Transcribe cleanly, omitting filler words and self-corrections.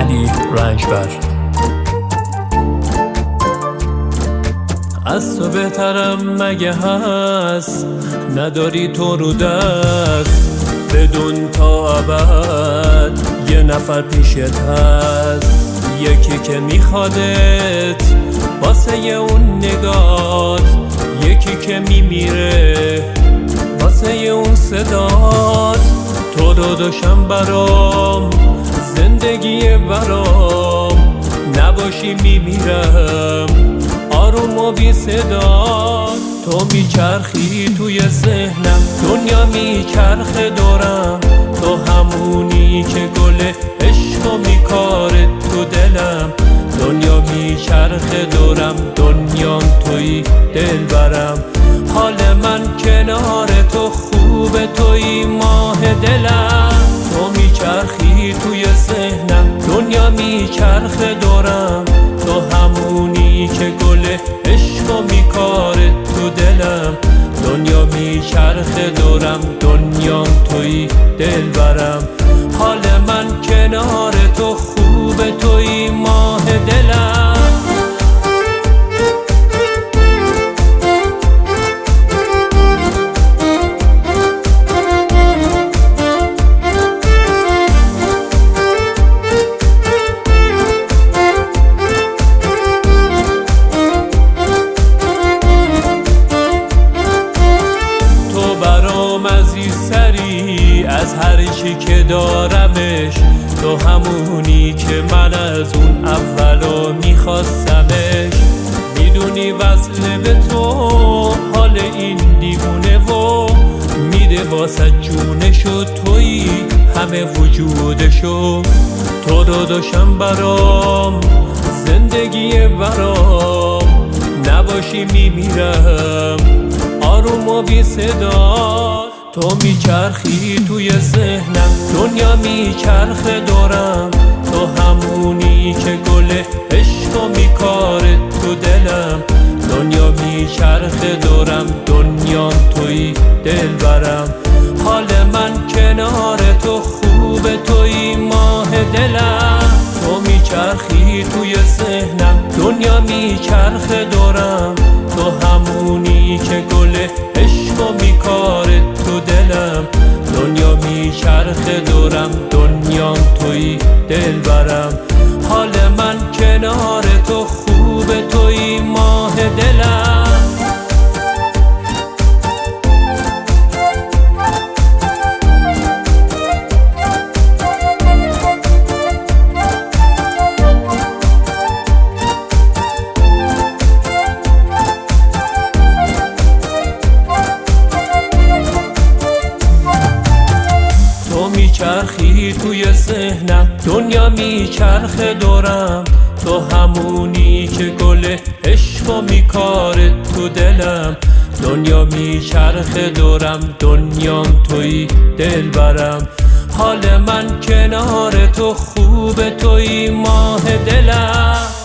علی رنجبر. از تو بهترم مگه هست؟ نداری تو رو دست، بدون تا ابد یه نفر پیشت هست، یکی که میخوادت واسه اون نگات، یکی که میمیره واسه اون صدات. تو رو داشتم برام، زندگی برام، نباشی میمیرم آروم و بی صدا. تو میچرخی توی ذهنم، دنیا میچرخه دورم، تو همونی که گل عشق و میکاره تو دلم. دنیا میچرخه دورم، دنیام توی دلبرم، حال من کنار تو خوبه، توی ماه دلم. تو میچرخی توی ذهنم، دنیا میچرخه دورم، تو همونی که گل عشق و میکاره تو دلم. دنیا میچرخه دورم، دنیام توی دلبرم، حال من کنار تو خوبه، توی ماه دلم. عزیزتری از هر چی که دارمش، تو همونی که من از اون اولو میخواستمش. میدونی وصل به تو حال این دیوونه و میده واسه جونشو، توی همه وجودشو. تو رو داشتم برام، زندگی برام، نباشی میمیرم آروم و بی صدا. تو میچرخی توی ذهنم، دنیا میچرخه دورم، تو همونی که گل عشق و میکاره تو دلم. دنیا میچرخه دورم، دنیام توی دلبرم، حال من کنار تو خوبه، توی ماه دلم. تو میچرخی توی ذهنم، دنیا میچرخه دورم، تو همونی که گل عشق و میکاره تو دلم. دنیا میچرخه دورم، دنیام توی دلبرم، حال من کنار تو خوبه، توی ماه دلم. میچرخی توی ذهنم، دنیا میچرخه دورم، تو همونی که گل عشق و میکاره تو دلم. دنیا میچرخه دورم، دنیام توی دلبرم، حال من کنار تو خوبه، توی ماه دلم.